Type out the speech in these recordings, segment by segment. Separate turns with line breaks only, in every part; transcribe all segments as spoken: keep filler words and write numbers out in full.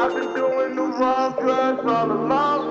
I've been doing the wrong drugs all along.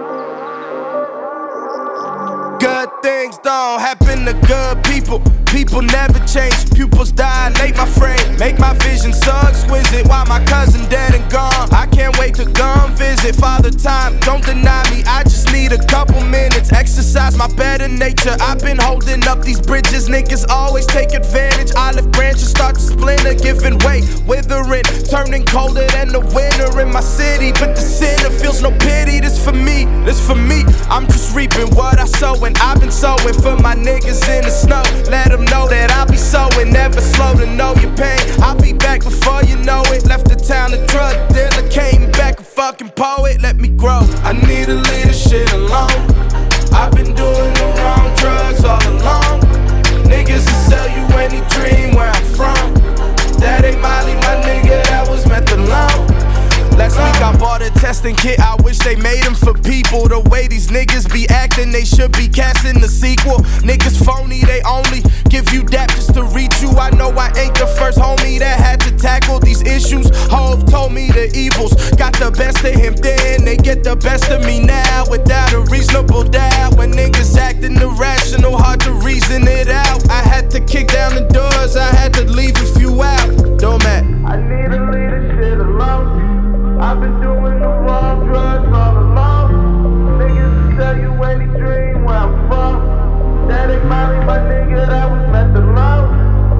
Good things don't happen to good people. People never change, pupils dilate my frame. Make my vision so exquisite while my cousin dead and gone. I can't wait to come visit. Father time, don't deny me, I just need a couple minutes. Exercise my better nature. I've been holding up these bridges, niggas always take advantage. Olive branches start to splinter, giving way, withering, turning colder than the winter in my city. But the sinner feels no pity, this for me, this for me. I'm just reaping what I sow, and I've been sowing for my niggas in the snow. Let them know that I'll be sowing, never slow to know your pain. I'll be back before you know it. Left the town a drug dealer, came back a fucking poet. Let me grow. I need to leave this shit alone. I've been doing the wrong drugs all along. Niggas will sell you any dream where I'm from. That ain't Molly, my nigga, that was methadone. Last week I bought a testing kit, I wish they made them for people. The way these niggas be acting, they should be casting the sequel. Niggas phony, they only give you that just to reach you. I know I ain't the first homie that had to tackle these issues. Hov told me the evils got the best of him then, they get the best of me now without a reasonable doubt. When niggas acting irrational, hard to reason it out. I had to kick down the doors, I had to leave a few out. Don't matter.
I need to leave this shit alone. I've been doing the wrong drugs all along. Niggas will sell you any dream where I'm from. That ain't Molly, my nigga, that was methadone.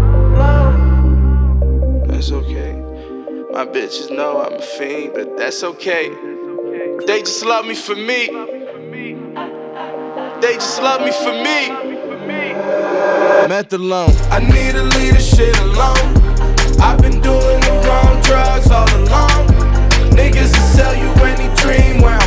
That's okay. My bitches know I'm a fiend, but that's okay. They just love me for me. They just love me for me. Methadone. I need to leave this shit alone. I've been doing the wrong drugs all along. Niggas will sell you any dream where